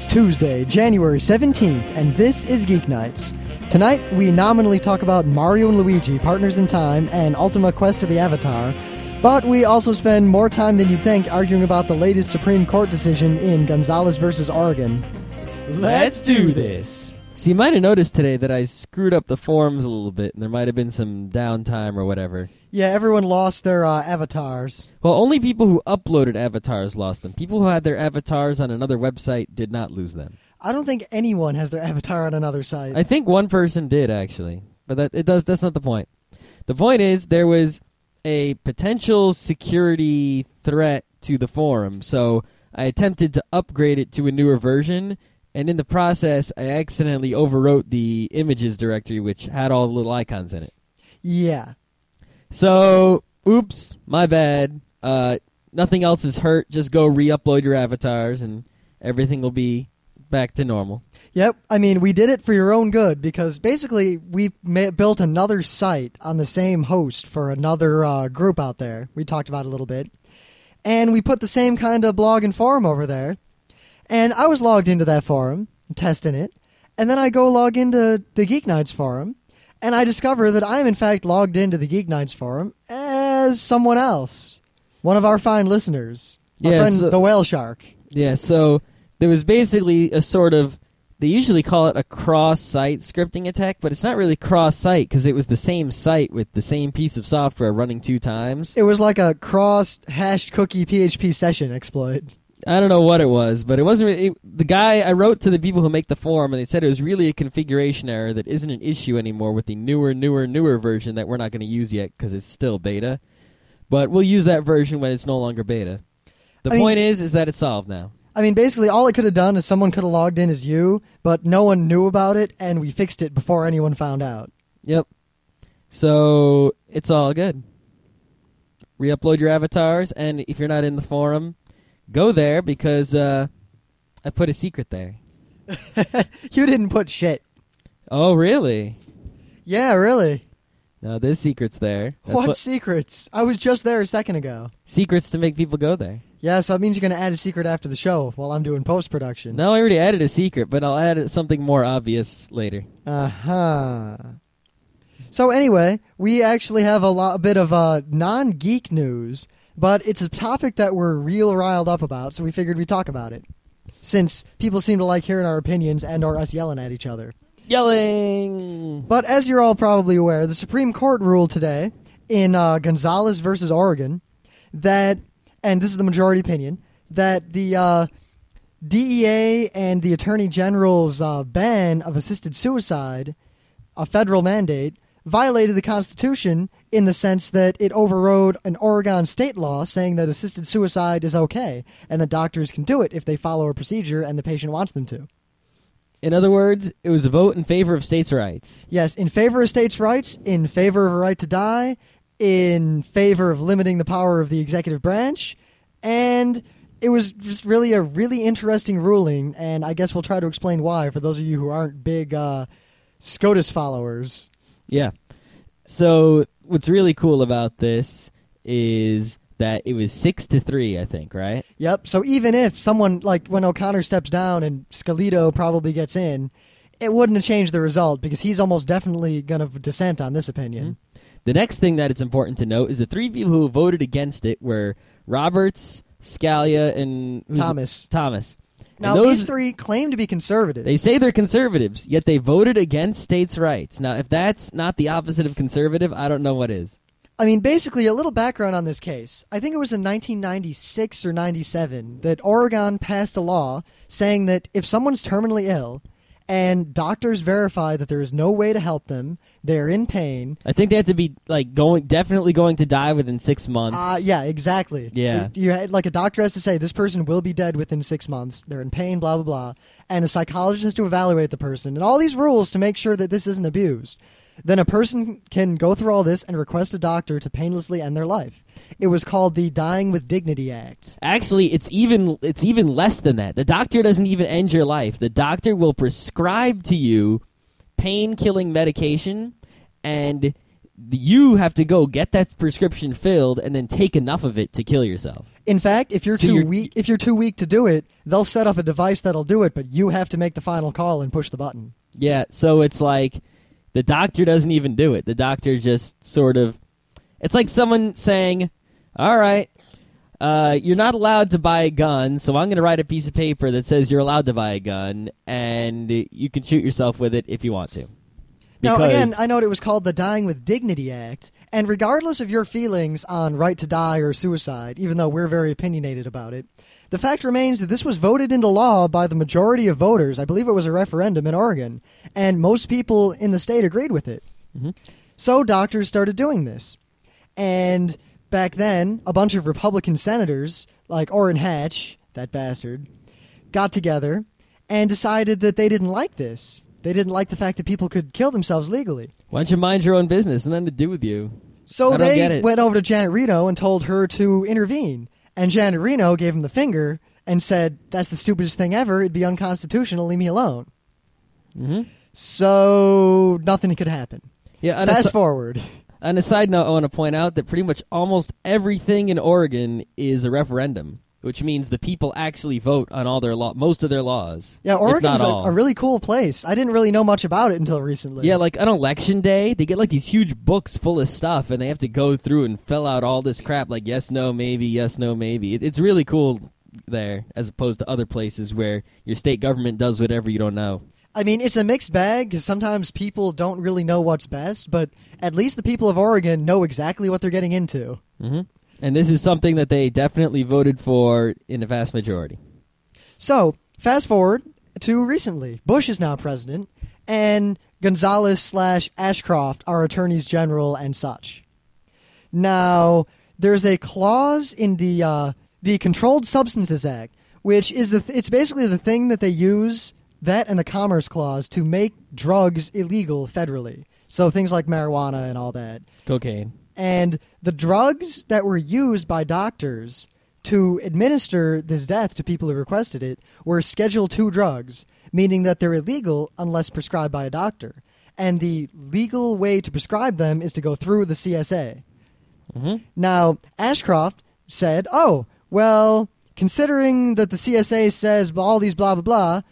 Tuesday, January 17th, and this is Geek Nights. Tonight, we nominally talk about Mario and Luigi, Partners in Time, and Ultima Quest of the Avatar, but we also spend more time than you'd think arguing about the latest Supreme Court decision in Gonzalez versus Oregon. Let's do this! So you might have noticed today that I screwed up the forums a little bit, and there might have been some downtime or whatever. Yeah, everyone lost their avatars. Well, only people who uploaded avatars lost them. People who had their avatars on another website did not lose them. I don't think anyone has their avatar on another site. I think one person did, actually. But that's not the point. The point is there was a potential security threat to the forum, so I attempted to upgrade it to a newer version, and in the process, I accidentally overwrote the images directory, which had all the little icons in it. Yeah. So, oops, my bad. Nothing else is hurt. Just go re-upload your avatars, and everything will be back to normal. Yep. I mean, we did it for your own good, because basically we built another site on the same host for another group out there. We talked about it a little bit. And we put the same kind of blog and forum over there. And I was logged into that forum, testing it. And then I go log into the Geek Nights forum. And I discover that I am, in fact, logged into the Geek Nights forum as someone else. One of our fine listeners. Our friend, the Whale Shark. Yeah, so there was basically a sort of, they usually call it a cross-site scripting attack, but it's not really cross-site because it was the same site with the same piece of software running 2 times. It was like a cross-hashed cookie PHP session exploit. I don't know what it was, but it wasn't. The guy, I wrote to the people who make the forum, and they said it was really a configuration error that isn't an issue anymore with the newer version that we're not going to use yet because it's still beta. But we'll use that version when it's no longer beta. The point is that it's solved now. I mean, basically, all it could have done is someone could have logged in as you, but no one knew about it, and we fixed it before anyone found out. Yep. So it's all good. Re-upload your avatars, and if you're not in the forum, go there because I put a secret there. You didn't put shit. Oh, really? Yeah, really. No, there's secrets there. What secrets? I was just there a second ago. Secrets to make people go there. Yeah, so that means you're going to add a secret after the show while I'm doing post-production. No, I already added a secret, but I'll add something more obvious later. Uh-huh. So anyway, we actually have a bit of non-geek news, but it's a topic that we're real riled up about, so we figured we'd talk about it. Since people seem to like hearing our opinions and or us yelling at each other. Yelling! But as you're all probably aware, the Supreme Court ruled today in Gonzalez versus Oregon that, and this is the majority opinion, that the DEA and the Attorney General's ban of assisted suicide, a federal mandate, violated the Constitution in the sense that it overrode an Oregon state law saying that assisted suicide is okay and that doctors can do it if they follow a procedure and the patient wants them to. In other words, it was a vote in favor of states' rights. Yes, in favor of states' rights, in favor of a right to die, in favor of limiting the power of the executive branch, and it was just really a really interesting ruling, and I guess we'll try to explain why for those of you who aren't big SCOTUS followers. Yeah. So what's really cool about this is that it was 6-3, I think, right? Yep. So even if someone, like when O'Connor steps down and Scalito probably gets in, it wouldn't have changed the result because he's almost definitely going to dissent on this opinion. Mm-hmm. The next thing that it's important to note is the 3 people who voted against it were Roberts, Scalia, and Thomas. Now, these 3 claim to be conservative. They say they're conservatives, yet they voted against states' rights. Now, if that's not the opposite of conservative, I don't know what is. I mean, basically, a little background on this case. I think it was in 1996 or 97 that Oregon passed a law saying that if someone's terminally ill and doctors verify that there is no way to help them, they're in pain. I think they have to be definitely going to die within 6 months. Yeah, exactly. Yeah. Like a doctor has to say this person will be dead within 6 months. They're in pain, blah, blah, blah. And a psychologist has to evaluate the person. And all these rules to make sure that this isn't abused. Then a person can go through all this and request a doctor to painlessly end their life. It was called the Dying with Dignity Act. Actually, it's even less than that. The doctor doesn't even end your life. The doctor will prescribe to you pain-killing medication, and you have to go get that prescription filled and then take enough of it to kill yourself. In fact, if you're So too weak, if you're too weak to do it, they'll set up a device that'll do it, but you have to make the final call and push the button. Yeah, so it's like the doctor doesn't even do it. The doctor just sort of... It's like someone saying, all right, you're not allowed to buy a gun, so I'm going to write a piece of paper that says you're allowed to buy a gun, and you can shoot yourself with it if you want to. Now, again, I know it was called the Dying with Dignity Act, and regardless of your feelings on right to die or suicide, even though we're very opinionated about it, the fact remains that this was voted into law by the majority of voters. I believe it was a referendum in Oregon, and most people in the state agreed with it. Mm-hmm. So doctors started doing this. And back then, a bunch of Republican senators, like Orrin Hatch, that bastard, got together and decided that they didn't like this. They didn't like the fact that people could kill themselves legally. Why don't you mind your own business? Nothing to do with you. So I don't get they it. went over to Janet Reno and told her to intervene. And Janet Reno gave him the finger and said, that's the stupidest thing ever. It'd be unconstitutional. Leave me alone. Mm-hmm. So nothing could happen. Yeah. Fast forward. On a side note, I want to point out that pretty much almost everything in Oregon is a referendum, which means the people actually vote on all their most of their laws. Yeah, Oregon's if not all. a really cool place. I didn't really know much about it until recently. Yeah, like on election day, they get like these huge books full of stuff, and they have to go through and fill out all this crap like yes, no, maybe, yes, no, maybe. It's really cool there, as opposed to other places where your state government does whatever you don't know. I mean, it's a mixed bag because sometimes people don't really know what's best, but at least the people of Oregon know exactly what they're getting into. Mm-hmm. And this is something that they definitely voted for in a vast majority. So, fast forward to recently. Bush is now president, and Gonzalez/Ashcroft are attorneys general and such. Now, there's a clause in the Controlled Substances Act, which is it's basically the thing that they use, that and the Commerce Clause, to make drugs illegal federally. So things like marijuana and all that. Cocaine. And the drugs that were used by doctors to administer this death to people who requested it were Schedule II drugs, meaning that they're illegal unless prescribed by a doctor. And the legal way to prescribe them is to go through the CSA. Mm-hmm. Now, Ashcroft said, oh, well, considering that the CSA says all these blah, blah, blah,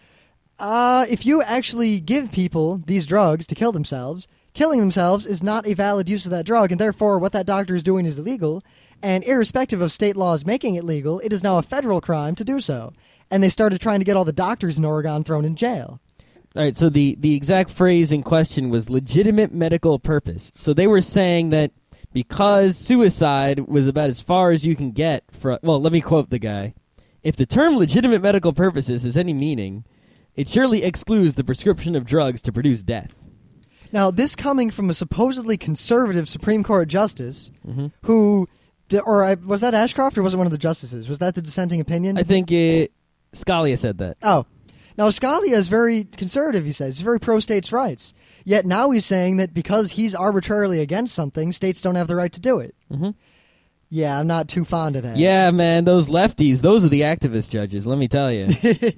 if you actually give people these drugs to kill themselves, killing themselves is not a valid use of that drug, and therefore what that doctor is doing is illegal, and irrespective of state laws making it legal, it is now a federal crime to do so. And they started trying to get all the doctors in Oregon thrown in jail. All right, so the exact phrase in question was legitimate medical purpose. So they were saying that because suicide was about as far as you can get from... Well, let me quote the guy. If the term legitimate medical purposes has any meaning, it surely excludes the prescription of drugs to produce death. Now, this coming from a supposedly conservative Supreme Court justice who... was that Ashcroft or was it one of the justices? Was that the dissenting opinion? I think Scalia said that. Oh. Now, Scalia is very conservative, he says. He's very pro-states' rights. Yet now he's saying that because he's arbitrarily against something, states don't have the right to do it. Mm-hmm. Yeah, I'm not too fond of that. Yeah, man, those lefties, those are the activist judges, let me tell you.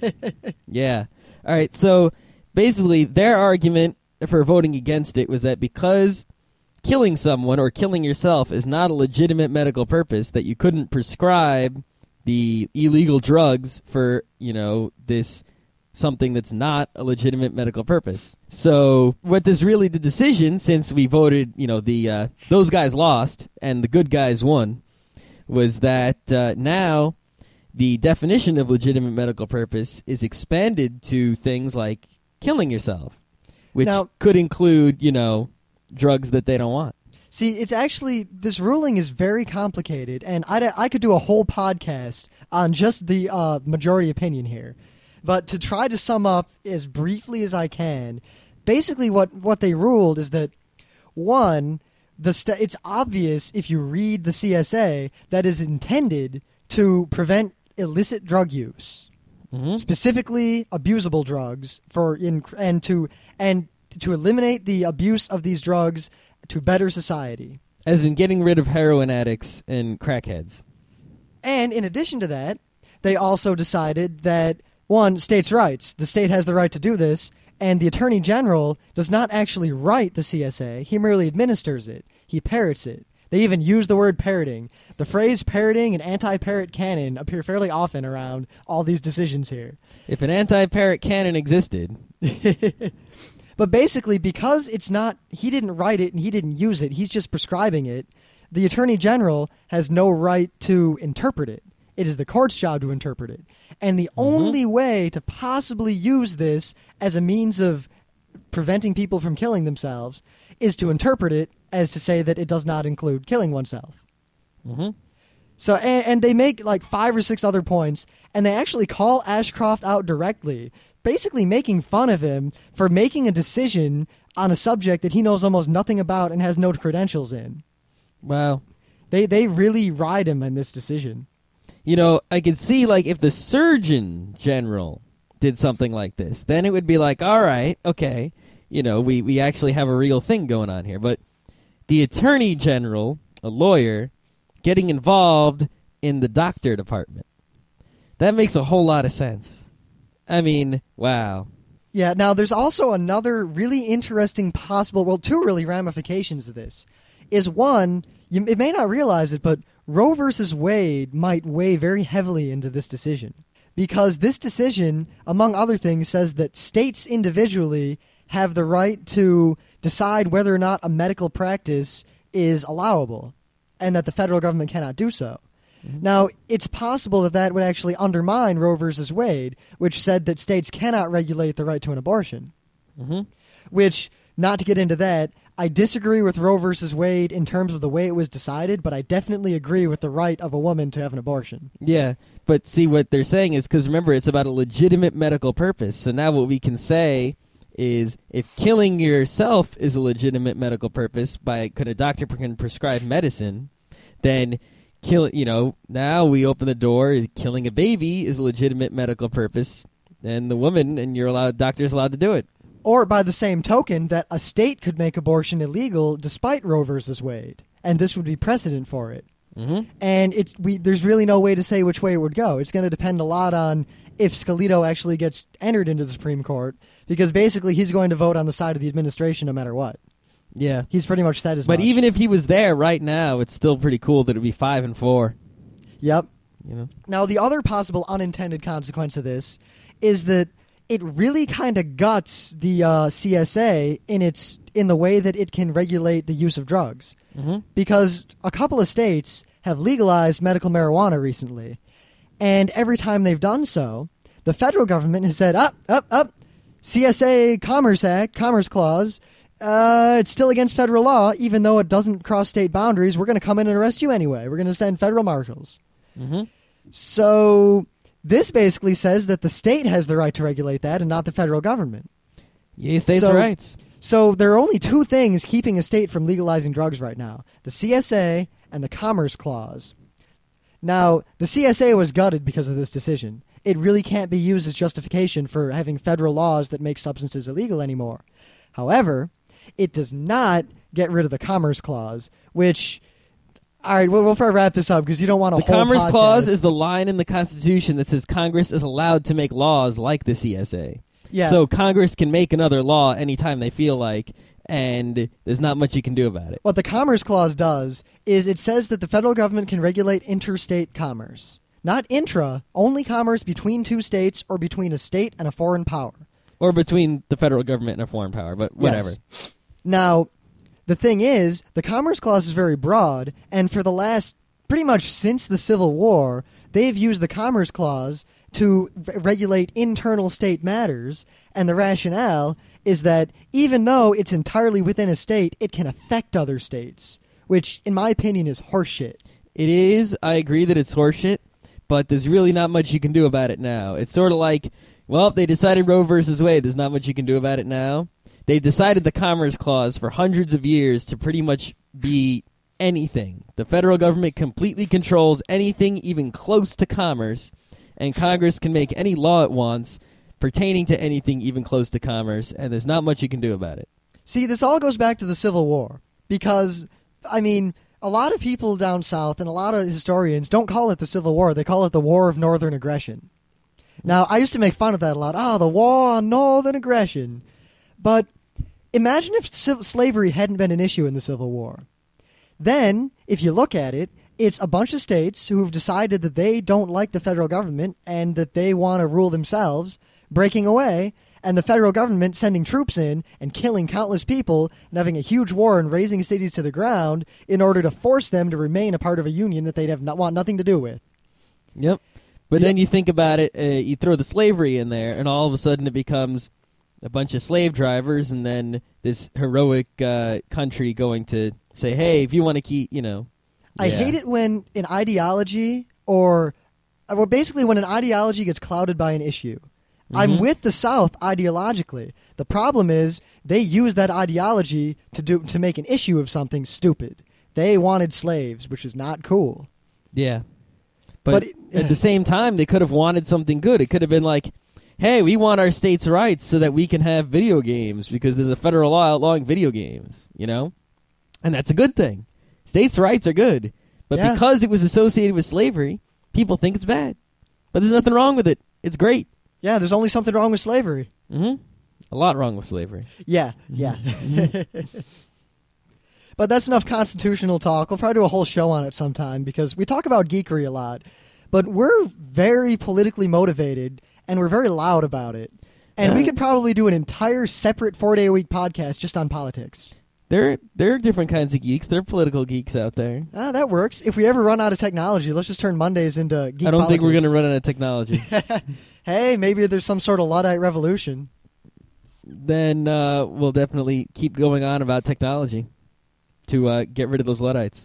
Yeah. All right, so basically their argument for voting against it was that because killing someone or killing yourself is not a legitimate medical purpose, that you couldn't prescribe the illegal drugs for, this something that's not a legitimate medical purpose. So what this really the decision, since we voted, those guys lost and the good guys won, was that now the definition of legitimate medical purpose is expanded to things like killing yourself, which could include, drugs that they don't want. See, it's actually, this ruling is very complicated, and I could do a whole podcast on just the majority opinion here. But to try to sum up as briefly as I can, basically what they ruled is that, one, it's obvious if you read the CSA that is intended to prevent illicit drug use, specifically abusable drugs, and to eliminate the abuse of these drugs to better society. As in getting rid of heroin addicts and crackheads. And in addition to that, they also decided that, one, states' rights. The state has the right to do this, and the Attorney General does not actually write the CSA. He merely administers it. he parrots it. They even use the word parroting. The phrase parroting and anti-parrot canon appear fairly often around all these decisions here. If an anti-parrot canon existed. But basically, because it's not, he didn't write it and he didn't use it, he's just prescribing it, the Attorney General has no right to interpret it. It is the court's job to interpret it. And the only way to possibly use this as a means of preventing people from killing themselves is to interpret it as to say that it does not include killing oneself. Mm-hmm. So, and they make like 5 or 6 other points, and they actually call Ashcroft out directly, basically making fun of him for making a decision on a subject that he knows almost nothing about and has no credentials in. Wow. They really ride him in this decision. You know, I could see, like, if the Surgeon General did something like this, then it would be like, all right, okay, you know, we actually have a real thing going on here. But the Attorney General, a lawyer, getting involved in the doctor department, that makes a whole lot of sense. I mean, wow. Yeah, now there's also another really interesting possible, well, 2 really ramifications of this. Is one, it may not realize it, but Roe versus Wade might weigh very heavily into this decision. Because this decision, among other things, says that states individually have the right to decide whether or not a medical practice is allowable, and that the federal government cannot do so. Mm-hmm. Now, it's possible that that would actually undermine Roe versus Wade, which said that states cannot regulate the right to an abortion. Mm-hmm. Which, not to get into that, I disagree with Roe versus Wade in terms of the way it was decided, but I definitely agree with the right of a woman to have an abortion. Yeah, but see, what they're saying is, because remember, it's about a legitimate medical purpose. So now what we can say is, if killing yourself is a legitimate medical purpose, could a doctor can prescribe medicine, then now we open the door. Killing a baby is a legitimate medical purpose, and the woman and doctor's allowed to do it. Or by the same token, that a state could make abortion illegal despite Roe versus Wade, and this would be precedent for it. Mm-hmm. And there's really no way to say which way it would go. It's going to depend a lot on if Scalito actually gets entered into the Supreme Court, because basically he's going to vote on the side of the administration no matter what. Yeah. He's pretty much said as much. But even if he was there right now, it's still pretty cool that it would be 5-4. Yep. You know? Now, the other possible unintended consequence of this is that it really kind of guts the CSA in the way that it can regulate the use of drugs. Mm-hmm. Because a couple of states have legalized medical marijuana recently. And every time they've done so, the federal government has said, up, CSA Commerce Clause, it's still against federal law, even though it doesn't cross state boundaries. We're going to come in and arrest you anyway. We're going to send federal marshals. Mm-hmm. So this basically says that the state has the right to regulate that and not the federal government. Yeah, states' rights. So there are only 2 things keeping a state from legalizing drugs right now: the CSA and the Commerce Clause. Now, the CSA was gutted because of this decision. It really can't be used as justification for having federal laws that make substances illegal anymore. However, it does not get rid of the Commerce Clause, which... All right, we'll wrap this up because you don't want to. The Commerce Clause is the line in the Constitution that says Congress is allowed to make laws like the CSA. Yeah. So Congress can make another law anytime they feel like, and there's not much you can do about it. What the Commerce Clause does is it says that the federal government can regulate interstate commerce. Not intra, only commerce between 2 states or between a state and a foreign power. Or between the federal government and a foreign power, but whatever. Yes. Now, the thing is, the Commerce Clause is very broad, and for the last, pretty much since the Civil War, they've used the Commerce Clause to regulate internal state matters, and the rationale is that even though it's entirely within a state, it can affect other states, which, in my opinion, is horseshit. It is. I agree that it's horseshit, but there's really not much you can do about it now. It's sort of like, well, they decided Roe versus Wade. There's not much you can do about it now. They decided the Commerce Clause for hundreds of years to pretty much be anything. The federal government completely controls anything even close to commerce, and Congress can make any law it wants pertaining to anything even close to commerce, and there's not much you can do about it. See, this all goes back to the Civil War, because, I mean, a lot of people down south and a lot of historians don't call it the Civil War. They call it the War of Northern Aggression. Now, I used to make fun of that a lot. The War on Northern Aggression. But imagine if slavery hadn't been an issue in the Civil War. Then, if you look at it, it's a bunch of states who have decided that they don't like the federal government and that they want to rule themselves, breaking away, and the federal government sending troops in and killing countless people and having a huge war and razing cities to the ground in order to force them to remain a part of a union that they'd want nothing to do with. Yep. But then you think about it, you throw the slavery in there, and all of a sudden it becomes a bunch of slave drivers, and then this heroic country going to say, hey, if you want to keep, I hate it when an ideology or basically when an ideology gets clouded by an issue. I'm with the South ideologically. The problem is they use that ideology to make an issue of something stupid. They wanted slaves, which is not cool. Yeah. But at the same time, they could have wanted something good. It could have been like, hey, we want our states' rights so that we can have video games because there's a federal law outlawing video games, And that's a good thing. States' rights are good. But because it was associated with slavery, people think it's bad. But there's nothing wrong with it. It's great. Yeah, there's only something wrong with slavery. Mm-hmm. A lot wrong with slavery. Yeah. But that's enough constitutional talk. We'll probably do a whole show on it sometime because we talk about geekery a lot. But we're very politically motivated, and we're very loud about it. And we could probably do an entire separate 4-day-a-week podcast just on politics. There are different kinds of geeks. There are political geeks out there. That works. If we ever run out of technology, let's just turn Mondays into geek I don't think politics. we're going to run out of technology. Hey, maybe there's some sort of Luddite revolution. Then we'll definitely keep going on about technology to get rid of those Luddites.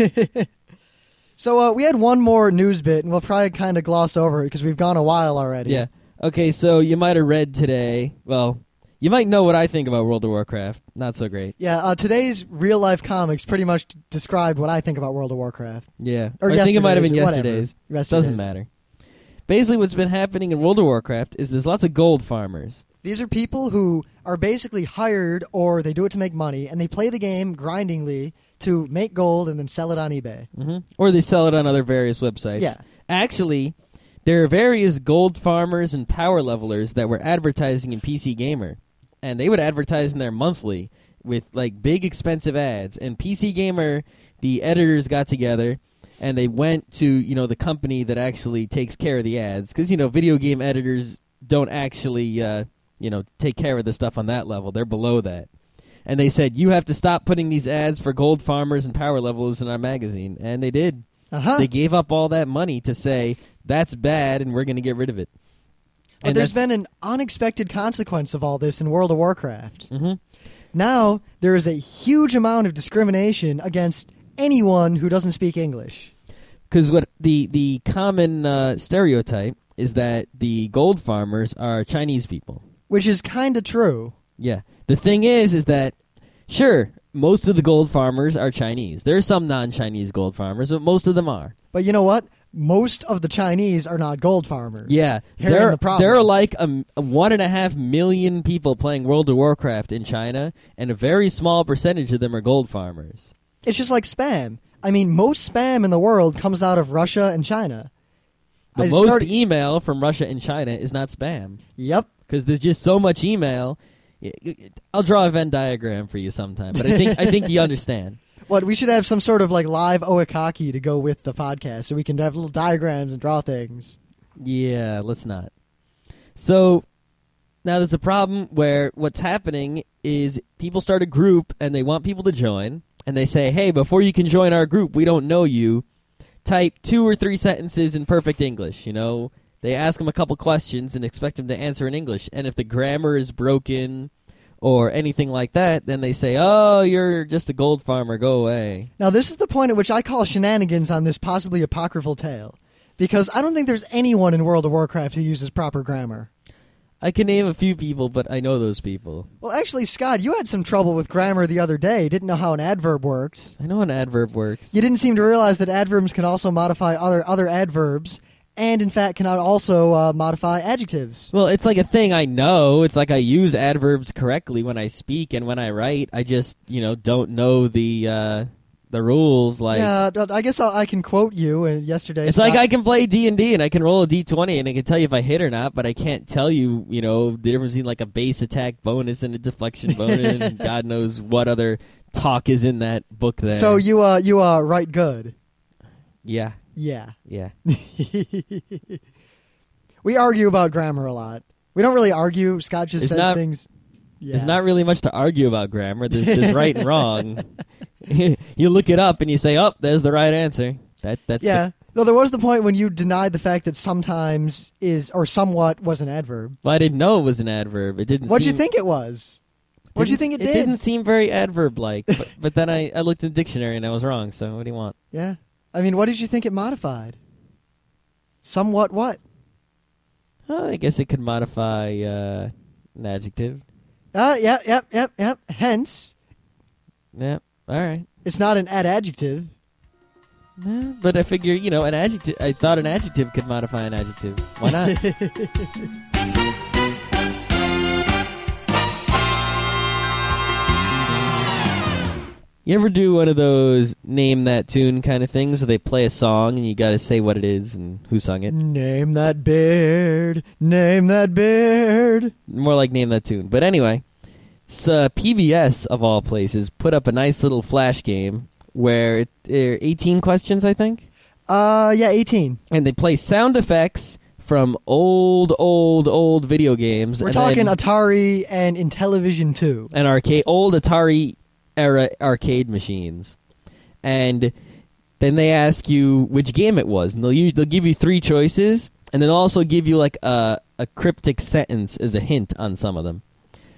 So we had one more news bit, and we'll probably kind of gloss over it because we've gone a while already. Yeah. Okay, so you might have read today, you might know what I think about World of Warcraft. Not so great. Yeah, today's real-life comics pretty much described what I think about World of Warcraft. Yeah. Or I think it might have been yesterday's. Doesn't matter. Basically, what's been happening in World of Warcraft is there's lots of gold farmers. These are people who are basically hired, or they do it to make money, and they play the game grindingly to make gold and then sell it on eBay. Mm-hmm. Or they sell it on other various websites. Yeah. Actually, there are various gold farmers and power levelers that were advertising in PC Gamer. And they would advertise in there monthly with big expensive ads. And PC Gamer, the editors got together and they went to the company that actually takes care of the ads because video game editors don't actually take care of the stuff on that level. They're below that. And they said, you have to stop putting these ads for gold farmers and power levels in our magazine. And they did. They gave up all that money to say that's bad and we're going to get rid of it. But there's been an unexpected consequence of all this in World of Warcraft. Mm-hmm. Now, there is a huge amount of discrimination against anyone who doesn't speak English. Because what the common stereotype is that the gold farmers are Chinese people. Which is kind of true. Yeah. The thing is that, sure, most of the gold farmers are Chinese. There are some non-Chinese gold farmers, but most of them are. But you know what? Most of the Chinese are not gold farmers. Yeah. There are 1.5 million people playing World of Warcraft in China, and a very small percentage of them are gold farmers. It's just like spam. I mean, most spam in the world comes out of Russia and China. Most email from Russia and China is not spam. Yep. Because there's just so much email. I'll draw a Venn diagram for you sometime, but I think you understand. What, we should have some sort of live oikaki to go with the podcast so we can have little diagrams and draw things. Yeah, let's not. So now there's a problem where what's happening is people start a group and they want people to join, and they say, hey, before you can join our group, we don't know you. Type 2 or 3 sentences in perfect English, They ask them a couple questions and expect them to answer in English. And if the grammar is broken or anything like that, then they say, oh, you're just a gold farmer, go away. Now, this is the point at which I call shenanigans on this possibly apocryphal tale. Because I don't think there's anyone in World of Warcraft who uses proper grammar. I can name a few people, but I know those people. Well, actually, Scott, you had some trouble with grammar the other day. Didn't know how an adverb worked. I know an adverb works. You didn't seem to realize that adverbs can also modify other adverbs, and in fact cannot also modify adjectives. Well, it's like a thing I know. It's like I use adverbs correctly when I speak and when I write. I just, don't know the rules. Yeah, I guess I can quote you yesterday. It's like I can play D&D and I can roll a D20 and I can tell you if I hit or not, but I can't tell you, the difference between a base attack bonus and a deflection bonus and God knows what other talk is in that book there. So you write good. Yeah. Yeah. Yeah. We argue about grammar a lot. We don't really argue. Scott just says things. Yeah. There's not really much to argue about grammar. There's right and wrong. You look it up and you say, "Oh, there's the right answer." That's Though there was the point when you denied the fact that sometimes is or somewhat was an adverb. Well, I didn't know it was an adverb. It didn't. What'd you think it was? What'd you think it did? It didn't seem very adverb-like. but then I looked in the dictionary and I was wrong. So what do you want? Yeah. I mean, what did you think it modified? Somewhat what? I guess it could modify an adjective. Yep. Hence. Yeah. All right. It's not an adjective. Nah, but I figure, an adjective. I thought an adjective could modify an adjective. Why not? You ever do one of those name that tune kind of things where they play a song and you got to say what it is and who sung it? Name that beard. Name that beard. More like name that tune. But anyway, PBS, of all places, put up a nice little flash game where 18 questions, I think? Yeah, 18. And they play sound effects from old video games. We're talking Atari and Intellivision 2. And old Atari era arcade machines. And then they ask you which game it was. And they'll give you 3 choices. And then also give you like a cryptic sentence as a hint on some of them.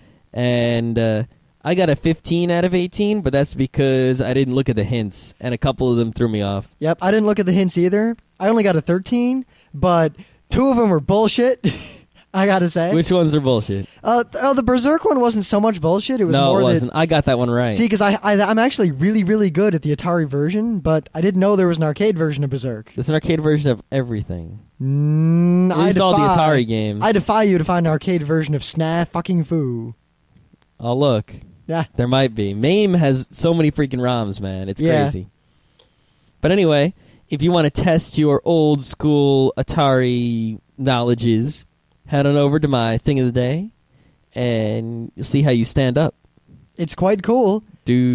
And I got a 15 out of 18, but that's because I didn't look at the hints, and a couple of them threw me off. Yep, I didn't look at the hints either. I only got a 13, but 2 of them were bullshit, I gotta say. Which ones are bullshit? The Berserk one wasn't so much bullshit. It was no, more it wasn't. I got that one right. See, because I'm actually really, really good at the Atari version, but I didn't know there was an arcade version of Berserk. There's an arcade version of everything. At I least all the Atari games. I defy you to find an arcade version of Snaf fucking Foo. Oh, look. Yeah. There might be. MAME has so many freaking ROMs, man. It's crazy. But anyway, if you want to test your old school Atari knowledges, head on over to my thing of the day, and you'll see how you stand up. It's quite cool.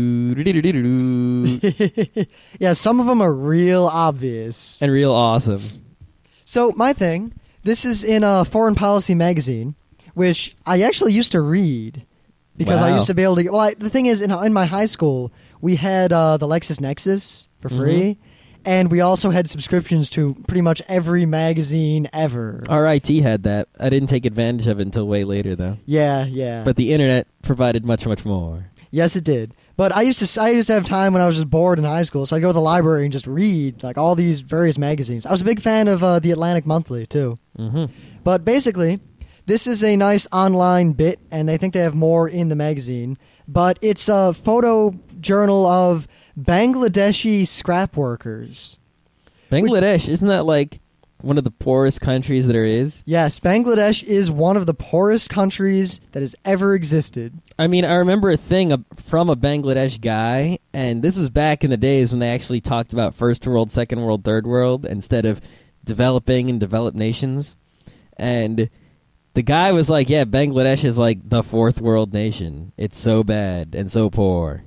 Do-do-do-do-do. Yeah, some of them are real obvious. And real awesome. So, my thing, this is in a Foreign Policy magazine, which I actually used to read. Because I used to be able to... Well, the thing is, in my high school, we had the LexisNexis for free, and we also had subscriptions to pretty much every magazine ever. RIT had that. I didn't take advantage of it until way later, though. Yeah. But the internet provided much, much more. Yes, it did. But I used to have time when I was just bored in high school, so I'd go to the library and just read like all these various magazines. I was a big fan of the Atlantic Monthly, too. Mm-hmm. But basically... This is a nice online bit, and they think they have more in the magazine. But it's a photo journal of Bangladeshi scrap workers. Bangladesh, isn't that like one of the poorest countries there is? Yes, Bangladesh is one of the poorest countries that has ever existed. I mean, I remember a thing from a Bangladesh guy, and this was back in the days when they actually talked about first world, second world, third world, instead of developing and developed nations. And... the guy was like, yeah, Bangladesh is like the 4th world nation. It's so bad and so poor.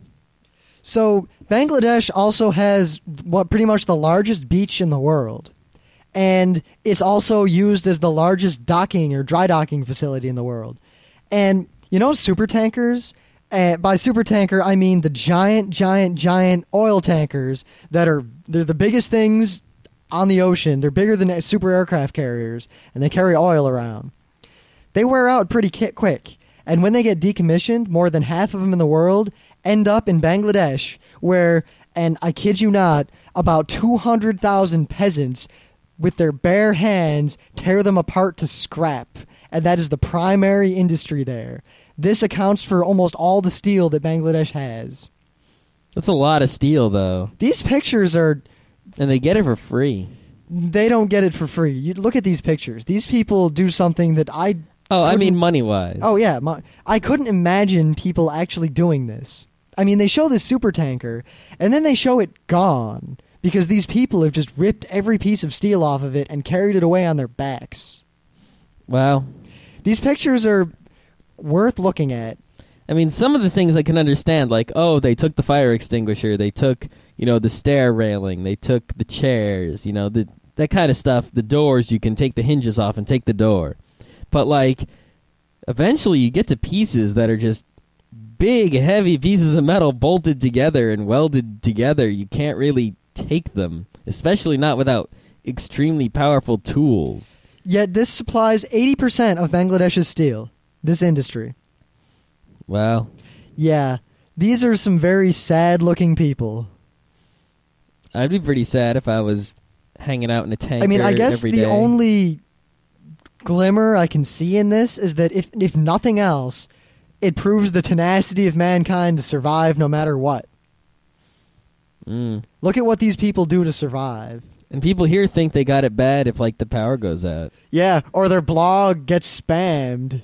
So Bangladesh also has pretty much the largest beach in the world. And it's also used as the largest docking or dry docking facility in the world. And you know super tankers? By super tanker, I mean the giant oil tankers they're the biggest things on the ocean. They're bigger than super aircraft carriers, and they carry oil around. They wear out pretty quick, and when they get decommissioned, more than half of them in the world end up in Bangladesh, where, and I kid you not, about 200,000 peasants with their bare hands tear them apart to scrap, and that is the primary industry there. This accounts for almost all the steel that Bangladesh has. That's a lot of steel, though. These pictures are... And they get it for free. They don't get it for free. You look at these pictures. These people do something that I... Oh, I mean money-wise. Oh, yeah. I couldn't imagine people actually doing this. I mean, they show this super tanker, and then they show it gone, because these people have just ripped every piece of steel off of it and carried it away on their backs. Wow. These pictures are worth looking at. I mean, some of the things I can understand, like, oh, they took the fire extinguisher, they took, the stair railing, they took the chairs, that kind of stuff. The doors, you can take the hinges off and take the door. But, like, eventually you get to pieces that are just big, heavy pieces of metal bolted together and welded together. You can't really take them, especially not without extremely powerful tools. Yet this supplies 80% of Bangladesh's steel, this industry. Wow. Yeah, these are some very sad-looking people. I'd be pretty sad if I was hanging out in a tanker. I mean, I guess every the day. only glimmer I can see in this is that if nothing else, it proves the tenacity of mankind to survive no matter what. Look at what these people do to survive. And people here think they got it bad if, like, the power goes out. Yeah, or their blog gets spammed.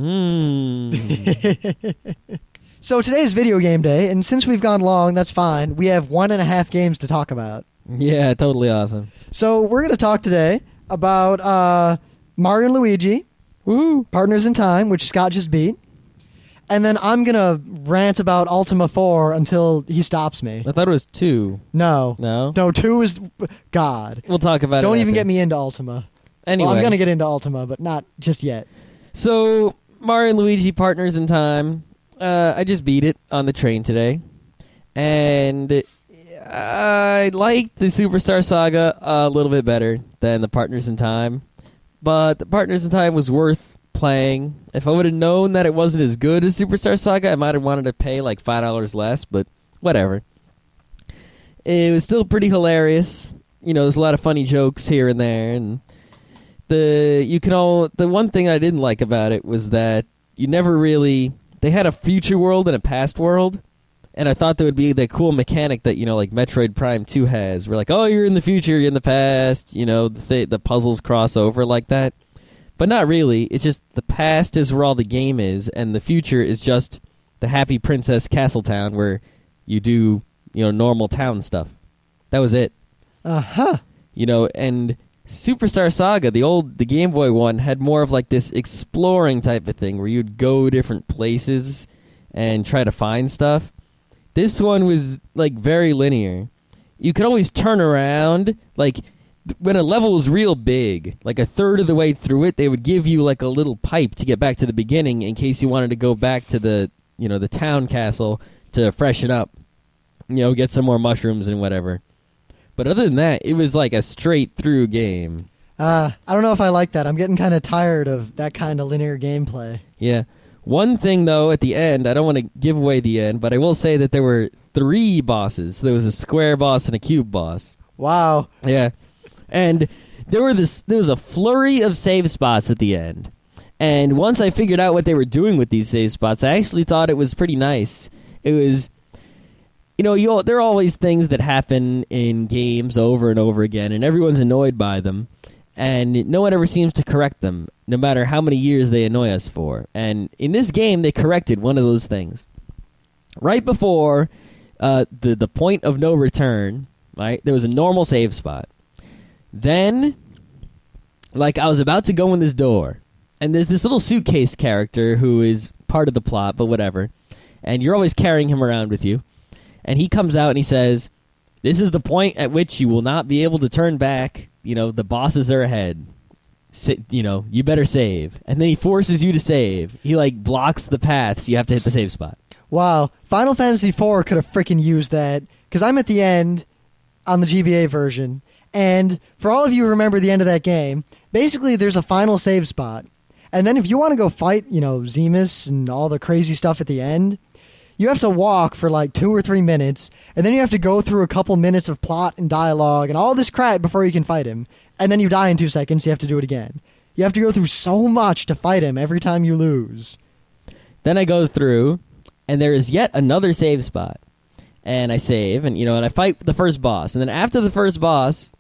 So today's video game day, and since we've gone long, that's fine. We have 1.5 games to talk about. Yeah, totally awesome. So we're going to talk today about Mario and Luigi, Woo! Partners in Time, which Scott just beat. And then I'm going to rant about Ultima 4 until he stops me. I thought it was 2. No. No? No, 2 is... God. We'll talk about it Don't even after. get me into Ultima. Anyway. Well, I'm going to get into Ultima, but not just yet. So, Mario and Luigi Partners in Time. I just beat it on the train today. And I liked the Superstar Saga a little bit better than the Partners in Time. But the Partners in Time was worth playing. If I would have known that it wasn't as good as Superstar Saga, I might have wanted to pay like $5 less, but whatever. It was still pretty hilarious. There's a lot of funny jokes here and there, and the one thing I didn't like about it was that you never really... They had a future world and a past world, and I thought there would be that cool mechanic that, like Metroid Prime 2 has. Where like, oh, you're in the future, you're in the past, the puzzles cross over like that. But not really. It's just the past is where all the game is, and the future is just the Happy Princess Castletown where you do, normal town stuff. That was it. Uh-huh. And Superstar Saga, the Game Boy one, had more of like this exploring type of thing where you'd go different places and try to find stuff. This one was like very linear. You could always turn around, like when a level was real big, like a third of the way through it, they would give you like a little pipe to get back to the beginning in case you wanted to go back to the town castle to freshen up, get some more mushrooms and whatever. But other than that, it was like a straight through game. I don't know if I like that. I'm getting kind of tired of that kind of linear gameplay. Yeah. One thing, though, at the end, I don't want to give away the end, but I will say that there were 3 bosses. There was a square boss and a cube boss. Wow. Yeah. And there was a flurry of save spots at the end. And once I figured out what they were doing with these save spots, I actually thought it was pretty nice. It was... there are always things that happen in games over and over again, and everyone's annoyed by them. And no one ever seems to correct them, no matter how many years they annoy us for. And in this game, they corrected one of those things. Right before the point of no return, right, there was a normal save spot. Then, like, I was about to go in this door, and there's this little suitcase character who is part of the plot, but whatever. And you're always carrying him around with you. And he comes out and he says, "This is the point at which you will not be able to turn back. The bosses are ahead. You better save." And then he forces you to save. He, like, blocks the path, so you have to hit the save spot. Wow. Final Fantasy IV could have freaking used that, because I'm at the end on the GBA version, and for all of you who remember the end of that game, basically there's a final save spot. And then if you want to go fight, Zemus and all the crazy stuff at the end... You have to walk for like 2 or 3 minutes, and then you have to go through a couple minutes of plot and dialogue and all this crap before you can fight him. And then you die in 2 seconds, you have to do it again. You have to go through so much to fight him every time you lose. Then I go through, and there is yet another save spot. And I save, and and I fight the first boss. And then after the first boss,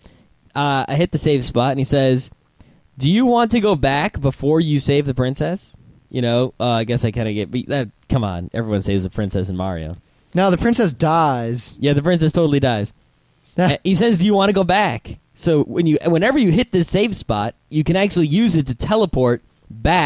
I hit the save spot, and he says, "Do you want to go back before you save the princess?" I guess I kind of get beat. Come on, everyone saves the princess in Mario. No, the princess dies. Yeah, the princess totally dies. He says, "Do you want to go back?" So whenever you hit this save spot, you can actually use it to teleport back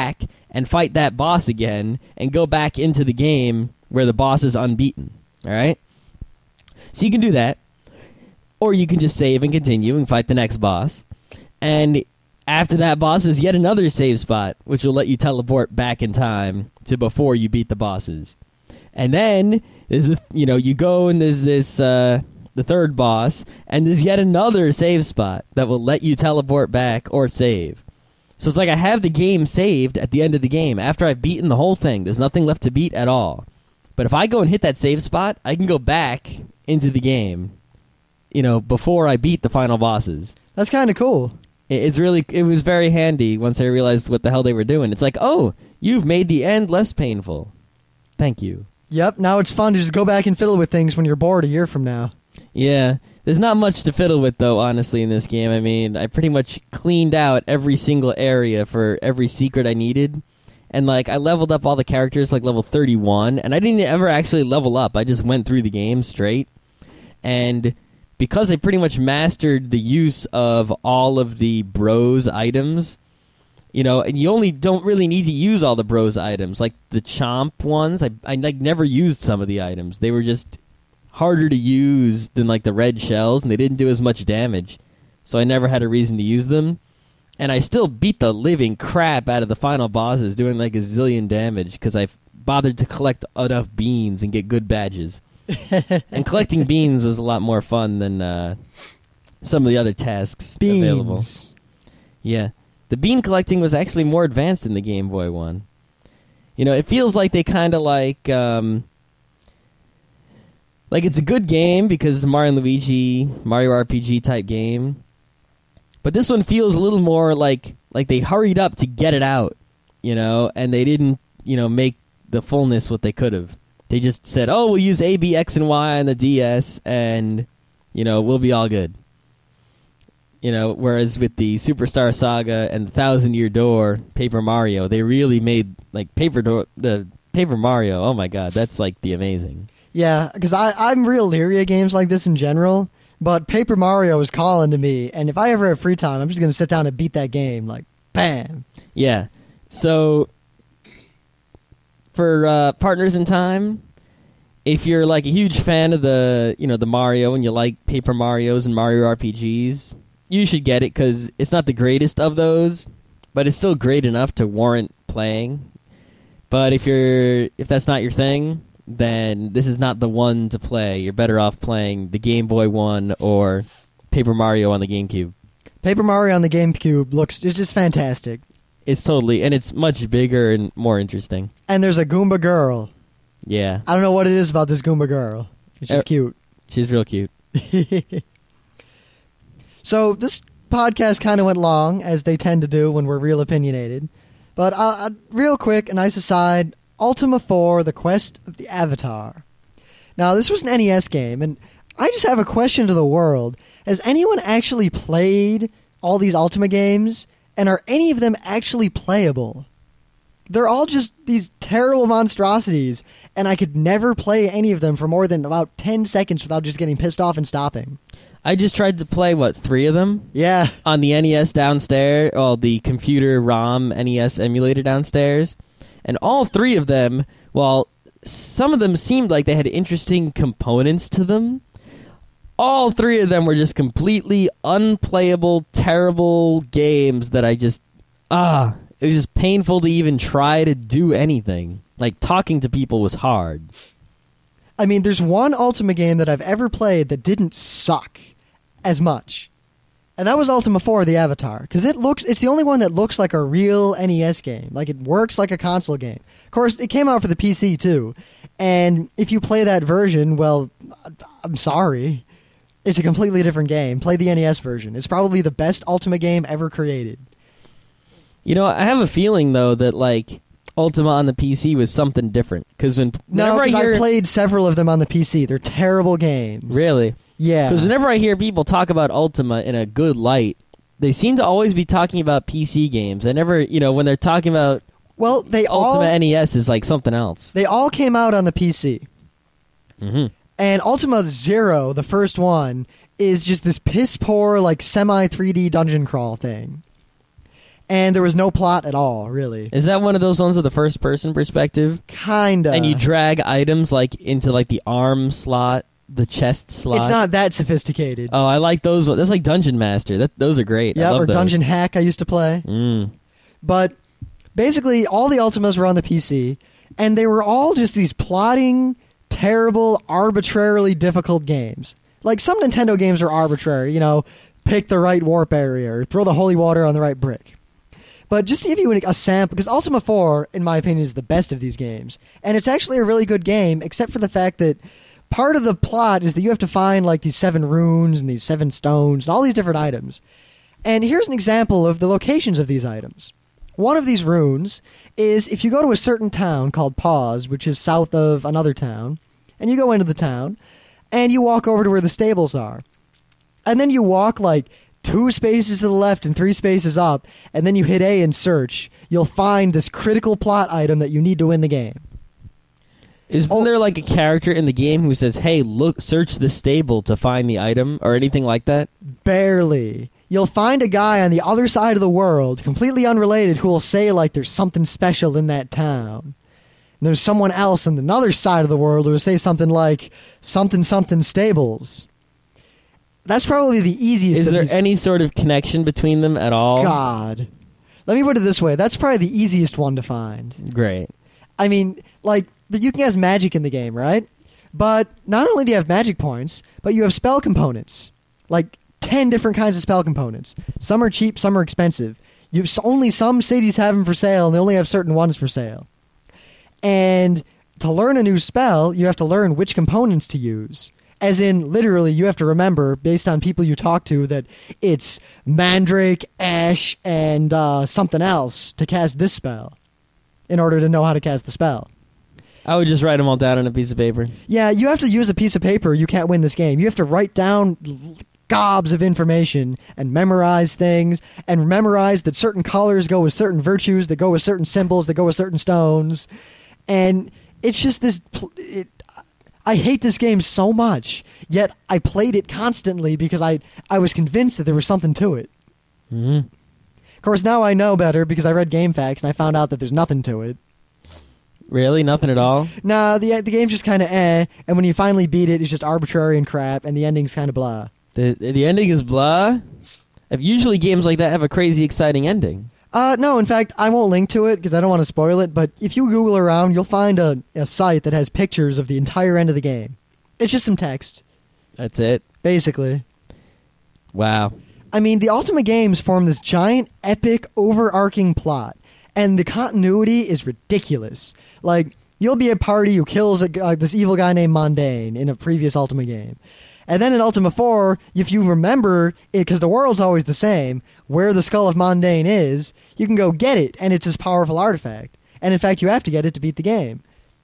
and fight that boss again and go back into the game where the boss is unbeaten. All right? So you can do that. Or you can just save and continue and fight the next boss. And after that boss is yet another save spot, which will let you teleport back in time to before you beat the bosses. And then there's you go and there's this the third boss, and there's yet another save spot that will let you teleport back or save. So it's like I have the game saved at the end of the game after I've beaten the whole thing. There's nothing left to beat at all. But if I go and hit that save spot, I can go back into the game, before I beat the final bosses. That's kind of cool. It was very handy once I realized what the hell they were doing. It's like, oh, you've made the end less painful. Thank you. Yep, now it's fun to just go back and fiddle with things when you're bored a year from now. Yeah, there's not much to fiddle with, though, honestly, in this game. I mean, I pretty much cleaned out every single area for every secret I needed. And, I leveled up all the characters, level 31. And I didn't ever actually level up. I just went through the game straight. And because I pretty much mastered the use of all of the bros items, and you don't really need to use all the bros items. Like the chomp ones, I never used some of the items. They were just harder to use than the red shells, and they didn't do as much damage. So I never had a reason to use them. And I still beat the living crap out of the final bosses, doing a zillion damage because I bothered to collect enough beans and get good badges. And collecting beans was a lot more fun than some of the other tasks available. Yeah. The bean collecting was actually more advanced in the Game Boy one. It feels like they kind of it's a good game because it's a Mario RPG type game. But this one feels a little more like they hurried up to get it out, and they didn't, make the fullness what they could have. They just said, oh, we'll use A, B, X, and Y on the DS, and, we'll be all good. Whereas with the Superstar Saga and the Thousand Year Door, Paper Mario, they really made, the Paper Mario, oh my god, that's, the amazing. Yeah, because I'm real leery of games like this in general, but Paper Mario is calling to me, and if I ever have free time, I'm just going to sit down and beat that game, bam! Yeah, so for Partners in Time, if you're a huge fan of the Mario and you like Paper Marios and Mario RPGs, you should get it because it's not the greatest of those, but it's still great enough to warrant playing. But if that's not your thing, then this is not the one to play. You're better off playing the Game Boy one or Paper Mario on the GameCube. Paper Mario on the GameCube it's just fantastic. It's and it's much bigger and more interesting. And there's a Goomba girl. Yeah. I don't know what it is about this Goomba girl. It's just cute. She's real cute. So this podcast kind of went long, as they tend to do when we're real opinionated. But real quick, a nice aside, Ultima 4, The Quest of the Avatar. Now, this was an NES game, and I just have a question to the world. Has anyone actually played all these Ultima games, and are any of them actually playable? They're all just these terrible monstrosities, and I could never play any of them for more than about 10 seconds without just getting pissed off and stopping. I just tried to play, 3 of them? Yeah. On the NES downstairs, the computer ROM NES emulator downstairs. And all 3 of them, while some of them seemed like they had interesting components to them, all 3 of them were just completely unplayable, terrible games that I just... it was just painful to even try to do anything. Talking to people was hard. I mean, there's one Ultima game that I've ever played that didn't suck as much. And that was Ultima 4, The Avatar. Because it's the only one that looks like a real NES game. It works like a console game. Of course, it came out for the PC, too. And if you play that version, well, I'm sorry. It's a completely different game. Play the NES version. It's probably the best Ultima game ever created. I have a feeling, though, that, Ultima on the PC was something different. Because I played several of them on the PC. They're terrible games. Really? Yeah. Because whenever I hear people talk about Ultima in a good light, they seem to always be talking about PC games. I never, when they're talking about Ultima NES is something else. They all came out on the PC. Mm-hmm. And Ultima Zero, the first one, is just this piss-poor, semi-3D dungeon crawl thing. and there was no plot at all, really. Is that one of those ones with the first-person perspective? Kinda. And you drag items like into like the arm slot, the chest slot. It's not that sophisticated. Oh, I like those. That's like Dungeon Master. Those are great. I Yeah, love or those. Dungeon Hack I used to play. But basically, all the Ultimas were on the PC, and they were all just these plotting, terrible, arbitrarily difficult games. Like, some Nintendo games are arbitrary, pick the right warp area, or throw the holy water on the right brick. But just to give you a sample, because Ultima 4, in my opinion, is the best of these games, and it's actually a really good game, except for the fact that part of the plot is that you have to find, like, these 7 runes and these 7 stones and all these different items. And here's an example of the locations of these items. One of these runes is if you go to a certain town called Pause, which is south of another town, and you go into the town, and you walk over to where the stables are. And then you walk, like, 2 spaces to the left and 3 spaces up, and then you hit A and search. You'll find this critical plot item that you need to win the game. Isn't there like a character in the game who says, "Hey, look, search the stable to find the item," or anything like that? Barely. You'll find a guy on the other side of the world, completely unrelated, who will say, like, there's something special in that town. And there's someone else on another side of the world who will say something like, something stables. That's probably the easiest. Is there any sort of connection between them at all? God. Let me put it this way. That's probably the easiest one to find. Great. I mean, like, you can have magic in the game, right? But not only do you have magic points, but you have spell components. Like, 10 different kinds of spell components. Some are cheap, some are expensive. Only some cities have them for sale, and they only have certain ones for sale. And to learn a new spell, you have to learn which components to use. As in, literally, you have to remember, based on people you talk to, that it's Mandrake, Ash, and something else to cast this spell in order to know how to cast the spell. I would just write them all down on a piece of paper. Yeah, you have to use a piece of paper. You can't win this game. You have to write down gobs of information and memorize things and memorize that certain colors go with certain virtues, that go with certain symbols, that go with certain stones. And it's just this... I hate this game so much, yet I played it constantly because I was convinced that there was something to it. Mm-hmm. Of course, now I know better because I read GameFAQs and I found out that there's nothing to it. Really? Nothing at all? Nah, the game's just kind of and when you finally beat it, it's just arbitrary and crap, and the ending's kind of blah. The ending is blah? Usually games like that have a crazy exciting ending. No, in fact, I won't link to it because I don't want to spoil it, but if you Google around, you'll find a site that has pictures of the entire end of the game. It's just some text. That's it? Basically. Wow. I mean, the Ultima games form this giant, epic, overarching plot, and the continuity is ridiculous. Like, you'll be a party who kills this evil guy named Mondain in a previous Ultima game. And then in Ultima 4, if you remember it, because the world's always the same, where the Skull of Mondain is, you can go get it, and it's this powerful artifact. And in fact, you have to get it to beat the game.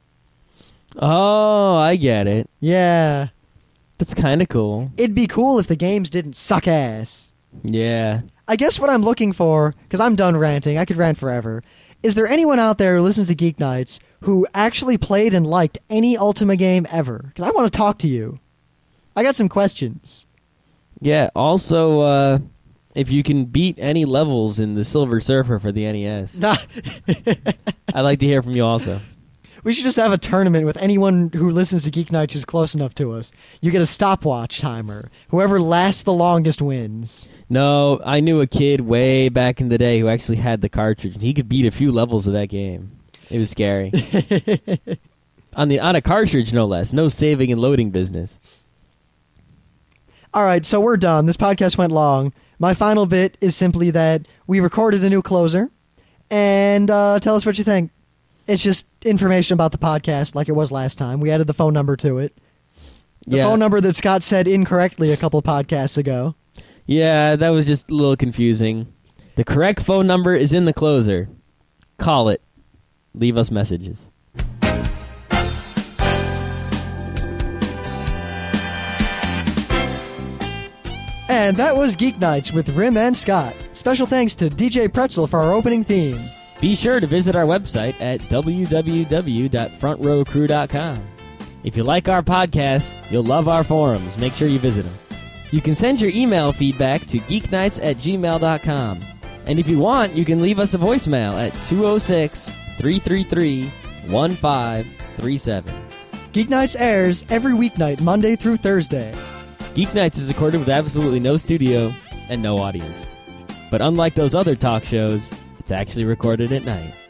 Oh, I get it. Yeah. That's kind of cool. It'd be cool if the games didn't suck ass. Yeah. I guess what I'm looking for, because I'm done ranting, I could rant forever, is there anyone out there who listens to Geek Nights who actually played and liked any Ultima game ever? Because I want to talk to you. I got some questions. Yeah, also, if you can beat any levels in the Silver Surfer for the NES. I'd like to hear from you also. We should just have a tournament with anyone who listens to Geek Nights who's close enough to us. You get a stopwatch timer. Whoever lasts the longest wins. No, I knew a kid way back in the day who actually had the cartridge, and he could beat a few levels of that game. It was scary. on a cartridge, no less. No saving and loading business. All right, so we're done. This podcast went long. My final bit is simply that we recorded a new closer, and tell us what you think. It's just information about the podcast like it was last time. We added the phone number to it. The phone number that Scott said incorrectly a couple podcasts ago. Yeah, that was just a little confusing. The correct phone number is in the closer. Call it. Leave us messages. And that was Geek Nights with Rim and Scott. Special thanks to DJ Pretzel for our opening theme. Be sure to visit our website at www.frontrowcrew.com. If you like our podcasts, you'll love our forums. Make sure you visit them. You can send your email feedback to geeknights@gmail.com. And if you want, you can leave us a voicemail at 206-333-1537. Geek Nights airs every weeknight, Monday through Thursday. Geek Nights is recorded with absolutely no studio and no audience. But unlike those other talk shows, it's actually recorded at night.